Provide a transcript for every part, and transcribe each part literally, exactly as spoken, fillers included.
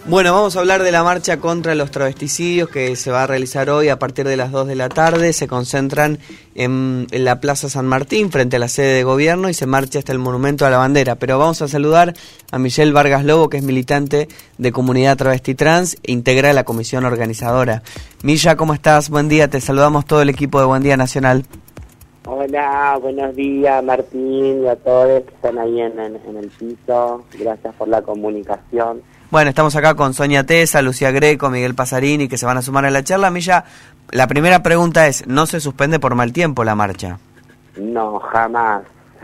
Bueno, vamos a hablar de la marcha contra los travesticidios que se va a realizar hoy a partir de las dos de la tarde. Se concentran en, en la Plaza San Martín, frente a la sede de gobierno, y se marcha hasta el Monumento a la Bandera. Pero vamos a saludar a Michelle Vargas Lobo, que es militante de Comunidad Travesti Trans e integra la comisión organizadora. Milla, ¿cómo estás? Buen día, te saludamos todo el equipo de Buen Día Nacional. Hola, buenos días Martín y a todos que están ahí en, en, en el piso. Gracias por la comunicación. Bueno, estamos acá con Sonia Tesa, Lucía Greco, Miguel Pasarini, que se van a sumar a la charla. Milla, la primera pregunta es, ¿no se suspende por mal tiempo la marcha? No, jamás.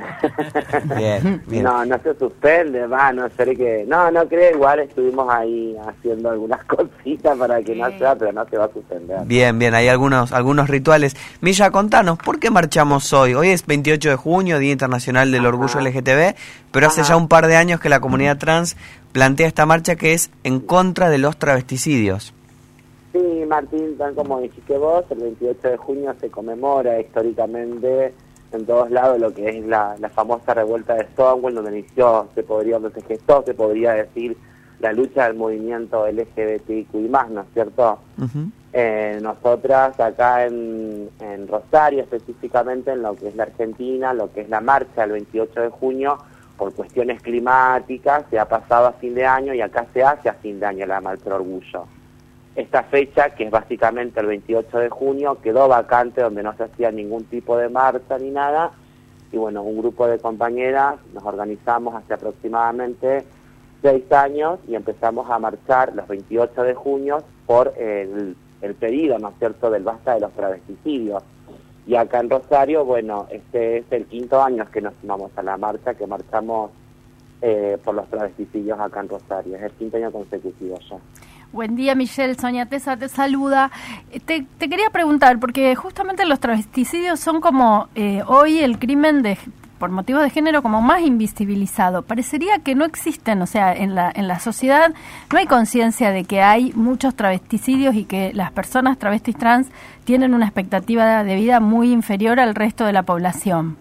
Bien, bien. No, no se suspende, va, no sé que... No, no creo, igual estuvimos ahí haciendo algunas cositas para que no sea, pero no se va a suspender. Bien, bien, hay algunos algunos rituales. Milla, contanos, ¿por qué marchamos hoy? Hoy es veintiocho de junio, Día Internacional del Ajá. Orgullo L G T B, pero hace Ajá. ya un par de años que la comunidad trans plantea esta marcha que es en contra de los travesticidios. Sí, Martín, tal como dijiste vos, el veintiocho de junio se conmemora históricamente en todos lados lo que es la, la famosa revuelta de Stonewall, donde inició, se podría, donde se gestó, se podría decir, la lucha del movimiento L G B T I Q I más, ¿no es cierto? Uh-huh. Eh, nosotras acá en, en Rosario, específicamente en lo que es la Argentina, lo que es la marcha del veintiocho de junio, por cuestiones climáticas, se ha pasado a fin de año y acá se hace a fin de año la marcha del orgullo. Esta fecha, que es básicamente el veintiocho de junio, quedó vacante donde no se hacía ningún tipo de marcha ni nada, y bueno, un grupo de compañeras nos organizamos hace aproximadamente seis años y empezamos a marchar los veintiocho de junio por el, el pedido, ¿no es cierto?, del basta de los travesticidios. Y acá en Rosario, bueno, este es el quinto año que nos sumamos a la marcha, que marchamos eh, por los travesticidios acá en Rosario, es el quinto año consecutivo ya. Buen día, Michelle. Sonia Tesa te saluda. Te, te quería preguntar, porque justamente los travesticidios son como eh, hoy el crimen de por motivos de género como más invisibilizado. Parecería que no existen, o sea, en la en la sociedad no hay conciencia de que hay muchos travesticidios y que las personas travestis trans tienen una expectativa de vida muy inferior al resto de la población.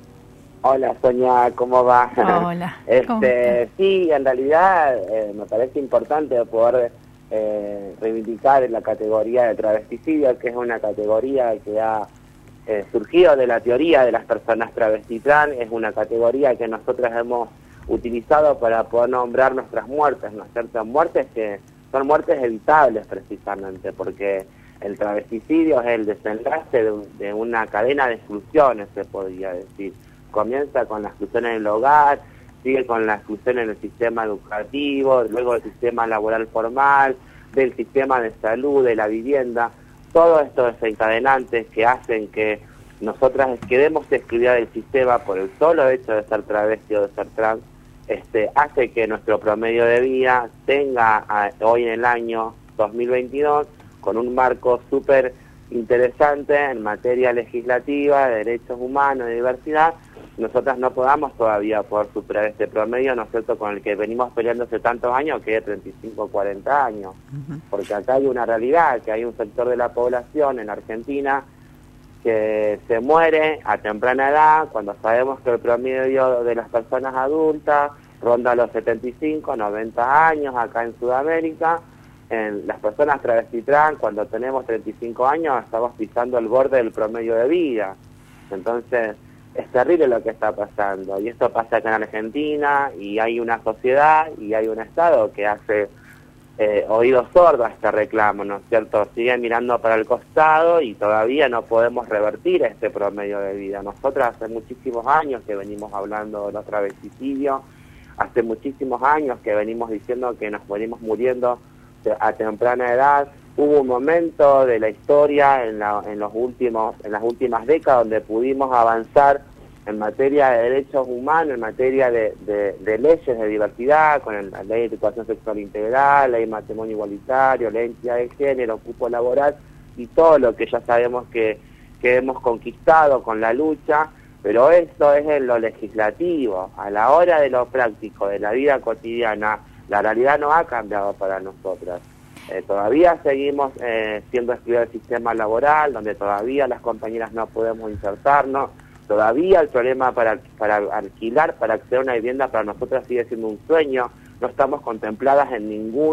Hola Sonia, ¿cómo va? Hola. este, sí, en realidad eh, me parece importante poder eh, reivindicar la categoría de travesticidio, que es una categoría que ha eh, surgido de la teoría de las personas travesti trans, es una categoría que nosotros hemos utilizado para poder nombrar nuestras muertes, ¿no es cierto? Muertes que son muertes evitables precisamente, porque el travesticidio es el desenlace de, de una cadena de exclusiones, se podría decir. Comienza con la exclusión en el hogar, sigue con la exclusión en el sistema educativo, luego el sistema laboral formal, del sistema de salud, de la vivienda, todos estos desencadenantes que hacen que nosotras quedemos excluidas del sistema por el solo hecho de ser travesti o de ser trans, este, hace que nuestro promedio de vida tenga a, hoy en el año dos mil veintidós con un marco súper interesante en materia legislativa, de derechos humanos, de diversidad, nosotras no podamos todavía poder superar este promedio, ¿no es cierto?, con el que venimos peleando hace tantos años, que es treinta y cinco, cuarenta años. Uh-huh. Porque acá hay una realidad, que hay un sector de la población en Argentina que se muere a temprana edad, cuando sabemos que el promedio de las personas adultas ronda los setenta y cinco, noventa años acá en Sudamérica. En las personas travesti trans, cuando tenemos treinta y cinco años, estamos pisando el borde del promedio de vida. Entonces, es terrible lo que está pasando, y esto pasa acá en Argentina, y hay una sociedad y hay un Estado que hace eh, oídos sordos a este reclamo, ¿no es cierto? Sigue mirando para el costado y todavía no podemos revertir este promedio de vida. Nosotras hace muchísimos años que venimos hablando de los travesticidios, hace muchísimos años que venimos diciendo que nos venimos muriendo a temprana edad. Hubo un momento de la historia en, la, en, los últimos, en las últimas décadas donde pudimos avanzar en materia de derechos humanos, en materia de, de, de leyes de diversidad, con el, la ley de educación sexual integral, ley de matrimonio igualitario, ley de identidad de género, cupo laboral y todo lo que ya sabemos que, que hemos conquistado con la lucha, pero eso es en lo legislativo. A la hora de lo práctico, de la vida cotidiana, la realidad no ha cambiado para nosotras. Eh, todavía seguimos eh, siendo excluidos del sistema laboral, donde todavía las compañeras no podemos insertarnos, todavía el problema para, para alquilar, para acceder a una vivienda para nosotras sigue siendo un sueño, no estamos contempladas en ningún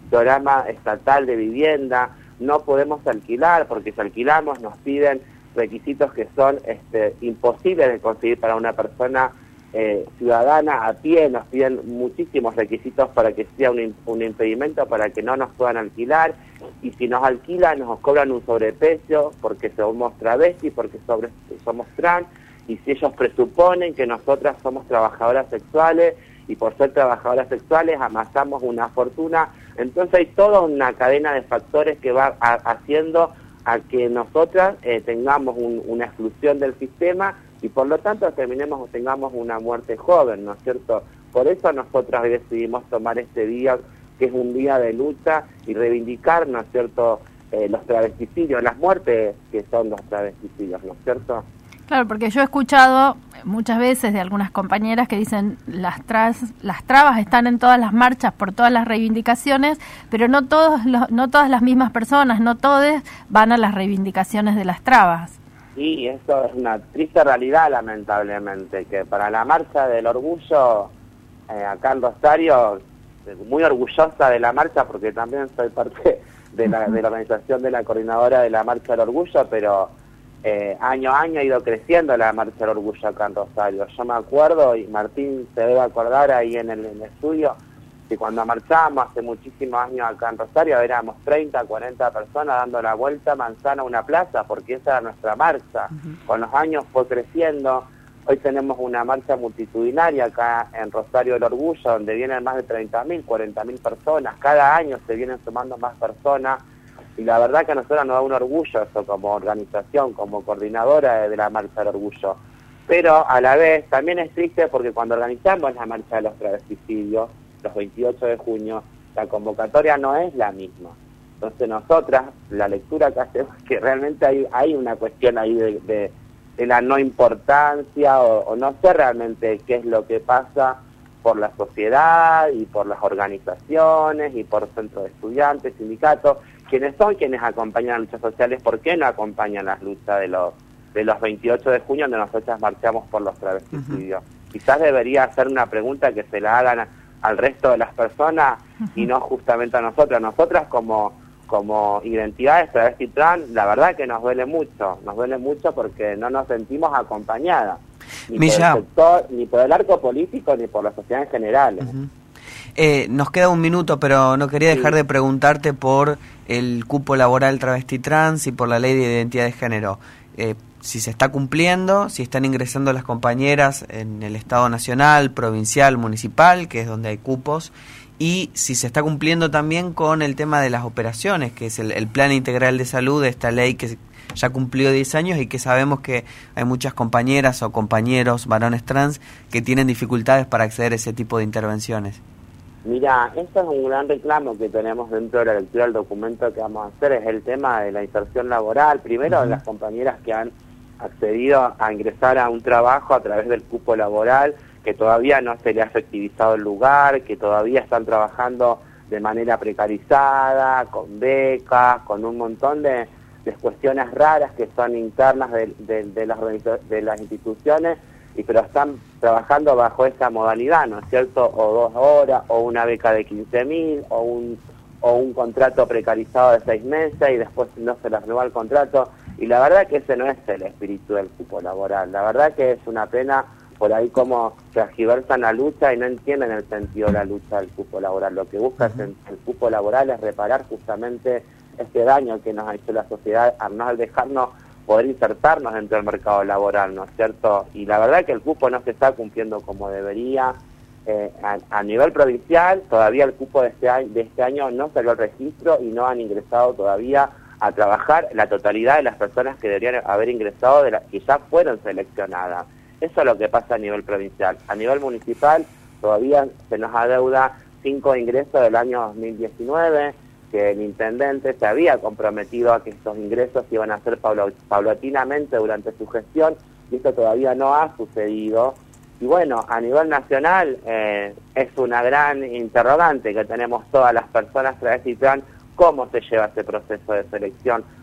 programa estatal de vivienda, no podemos alquilar porque si alquilamos nos piden requisitos que son este, imposibles de conseguir para una persona eh, ciudadana a pie, nos piden muchísimos requisitos para que sea un, un impedimento para que no nos puedan alquilar, y si nos alquilan nos cobran un sobreprecio porque somos travestis, porque sobre, somos trans, y si ellos presuponen que nosotras somos trabajadoras sexuales y por ser trabajadoras sexuales amasamos una fortuna, entonces hay toda una cadena de factores que va a, haciendo a que nosotras eh, tengamos un, una exclusión del sistema y por lo tanto terminemos o tengamos una muerte joven, ¿no es cierto? Por eso nosotras hoy decidimos tomar este día, que es un día de lucha, y reivindicar, ¿no es cierto?, eh, los travesticidios, las muertes que son los travesticidios, ¿no es cierto? Claro, porque yo he escuchado muchas veces de algunas compañeras que dicen las tras, las trabas están en todas las marchas por todas las reivindicaciones, pero no todos los, no todas las mismas personas, no todos van a las reivindicaciones de las trabas. Sí, eso es una triste realidad, lamentablemente, que para la marcha del orgullo, eh, acá en Rosario, muy orgullosa de la marcha, porque también soy parte de la, de la organización de la coordinadora de la Marcha del Orgullo, pero eh, año a año ha ido creciendo la Marcha del Orgullo acá en Rosario. Yo me acuerdo, y Martín se debe acordar ahí en el, en el estudio, que cuando marchábamos hace muchísimos años acá en Rosario éramos treinta, cuarenta personas dando la vuelta manzana a una plaza, porque esa era nuestra marcha. Uh-huh. Con los años fue creciendo. Hoy tenemos una marcha multitudinaria acá en Rosario del Orgullo, donde vienen más de treinta mil, cuarenta mil personas. Cada año se vienen sumando más personas, y la verdad que a nosotros nos da un orgullo eso como organización, como coordinadora de la Marcha del Orgullo. Pero a la vez también es triste porque cuando organizamos la Marcha de los Travesticidios, los veintiocho de junio, la convocatoria no es la misma. Entonces nosotras, la lectura que hacemos es que realmente hay, hay una cuestión ahí de, de, de la no importancia, o, o no sé realmente qué es lo que pasa por la sociedad y por las organizaciones y por centros de estudiantes, sindicatos, quienes son quienes acompañan las luchas sociales, ¿por qué no acompañan las luchas de los de los veintiocho de junio donde nosotras marchamos por los travesticidios? Uh-huh. Quizás debería hacer una pregunta que se la hagan a, al resto de las personas y no justamente a nosotras. Nosotras como, como identidades travesti trans, la verdad que nos duele mucho, nos duele mucho porque no nos sentimos acompañadas, ni por el sector, ni por el arco político, ni por la sociedad en general. Uh-huh. Eh, nos queda un minuto, pero no quería dejar sí. de preguntarte por el cupo laboral travesti trans y por la ley de identidad de género. Eh, si se está cumpliendo, si están ingresando las compañeras en el Estado nacional, provincial, municipal, que es donde hay cupos, y si se está cumpliendo también con el tema de las operaciones, que es el, el Plan Integral de Salud, esta ley que ya cumplió diez años y que sabemos que hay muchas compañeras o compañeros varones trans que tienen dificultades para acceder a ese tipo de intervenciones. Mira, esto es un gran reclamo que tenemos dentro de la lectura del documento que vamos a hacer, es el tema de la inserción laboral. Primero, uh-huh. las compañeras que han accedido a ingresar a un trabajo a través del cupo laboral, que todavía no se le ha efectivizado el lugar, que todavía están trabajando de manera precarizada, con becas, con un montón de, de cuestiones raras que son internas de, de, de, las, de las instituciones, y pero están trabajando bajo esa modalidad, ¿no es cierto? O dos horas, o una beca de quince mil, o un, o un contrato precarizado de seis meses, y después no se les renueva el contrato. Y la verdad que ese no es el espíritu del cupo laboral. La verdad que es una pena por ahí como transgiversan la lucha y no entienden el sentido de la lucha del cupo laboral. Lo que busca uh-huh. el cupo laboral es reparar justamente este daño que nos ha hecho la sociedad al dejarnos poder insertarnos dentro del mercado laboral, ¿no es cierto? Y la verdad que el cupo no se está cumpliendo como debería. Eh, a, a nivel provincial, todavía el cupo de este, año, de este año no salió al registro y no han ingresado todavía a trabajar la totalidad de las personas que deberían haber ingresado, de la, que ya fueron seleccionadas. Eso es lo que pasa a nivel provincial. A nivel municipal, todavía se nos adeuda cinco ingresos del año dos mil diecinueve, que el intendente se había comprometido a que estos ingresos iban a ser paulatinamente durante su gestión, y esto todavía no ha sucedido. Y bueno, a nivel nacional eh, es una gran interrogante que tenemos todas las personas travesti trans, cómo se lleva ese proceso de selección,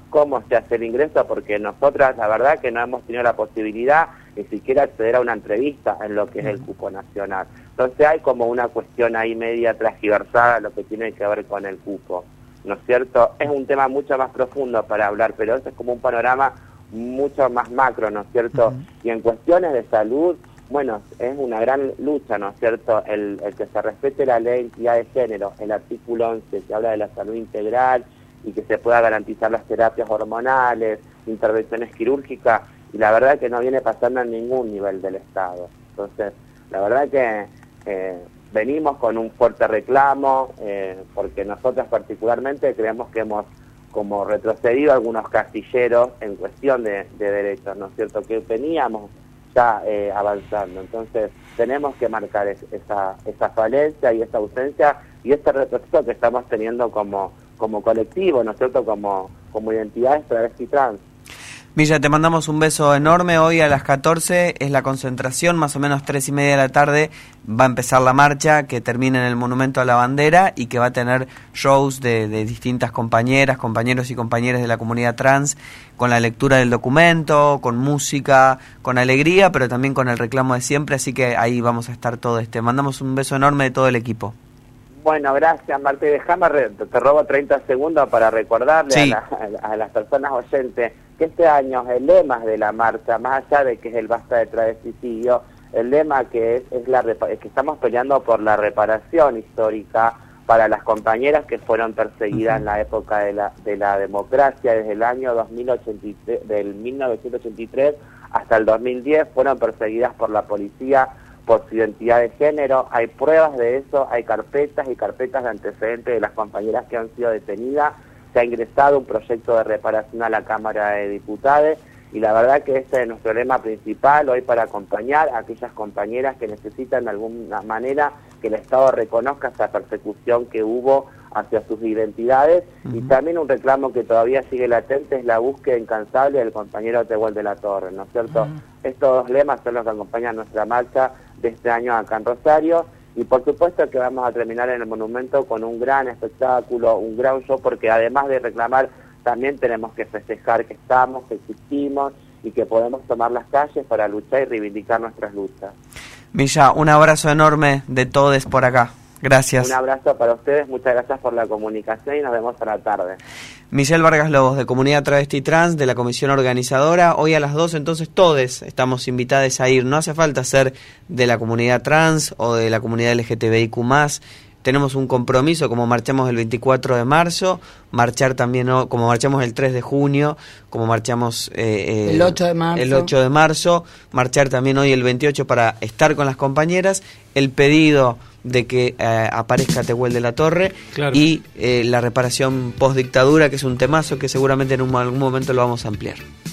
cómo se hace el ingreso, porque nosotras la verdad que no hemos tenido la posibilidad ni siquiera acceder a una entrevista en lo que es el cupo nacional. Entonces hay como una cuestión ahí media transgiversada lo que tiene que ver con el cupo, ¿no es cierto? Es un tema mucho más profundo para hablar, pero eso es como un panorama mucho más macro, ¿no es cierto? Uh-huh. Y en cuestiones de salud, bueno, es una gran lucha, ¿no es cierto? El, el que se respete la ley de identidad de género, el artículo once que habla de la salud integral y que se pueda garantizar las terapias hormonales, intervenciones quirúrgicas, y la verdad que no viene pasando en ningún nivel del Estado. Entonces, la verdad que eh, venimos con un fuerte reclamo, eh, porque nosotros particularmente creemos que hemos como retrocedido algunos castilleros en cuestión de, de derechos, ¿no es cierto?, que veníamos ya eh, avanzando. Entonces tenemos que marcar es, esa, esa falencia y esa ausencia y este retroceso que estamos teniendo como, como colectivo, ¿no es cierto?, como, como identidades travesti trans. Milla, te mandamos un beso enorme. Hoy a las catorce es la concentración, más o menos tres y media de la tarde va a empezar la marcha que termina en el Monumento a la Bandera y que va a tener shows de, de distintas compañeras, compañeros y compañeras de la comunidad trans, con la lectura del documento, con música, con alegría, pero también con el reclamo de siempre, así que ahí vamos a estar todo este. Mandamos un beso enorme de todo el equipo. Bueno, gracias, Marta. Déjame, te robo treinta segundos para recordarle sí. a, la, a las personas oyentes que este año el lema de la marcha, más allá de que es el basta de travesticidio, el lema que es, es, la, es que estamos peleando por la reparación histórica para las compañeras que fueron perseguidas uh-huh. en la época de la, de la democracia, desde el año dos mil ochenta y tres, del mil novecientos ochenta y tres hasta el dos mil diez, fueron perseguidas por la policía por su identidad de género. Hay pruebas de eso, hay carpetas y carpetas de antecedentes de las compañeras que han sido detenidas. Se ha ingresado un proyecto de reparación a la Cámara de Diputados y la verdad que ese es nuestro lema principal hoy, para acompañar a aquellas compañeras que necesitan de alguna manera que el Estado reconozca esa persecución que hubo hacia sus identidades. Uh-huh. Y también un reclamo que todavía sigue latente es la búsqueda incansable del compañero Tehuel de la Torre, ¿no es cierto? Uh-huh. Estos dos lemas son los que acompañan nuestra marcha de este año acá en Rosario, y por supuesto que vamos a terminar en el monumento con un gran espectáculo, un gran show, porque además de reclamar también tenemos que festejar que estamos, que existimos y que podemos tomar las calles para luchar y reivindicar nuestras luchas. Milla, un abrazo enorme de todos por acá. Gracias. Un abrazo para ustedes, muchas gracias por la comunicación y nos vemos a la tarde. Michelle Vargas Lobos, de Comunidad Travesti Trans, de la comisión organizadora. Hoy a las dos, entonces, todos estamos invitados a ir. No hace falta ser de la comunidad trans o de la comunidad L G T B I Q más. Tenemos un compromiso, como marchamos el veinticuatro de marzo, marchar también, como marchamos el tres de junio, como marchamos eh, eh, el ocho de marzo. el ocho de marzo, marchar también hoy el veintiocho para estar con las compañeras. El pedido de que eh, aparezca Tehuel de la Torre, claro. y eh, la reparación post-dictadura, que es un temazo que seguramente en un, algún momento lo vamos a ampliar.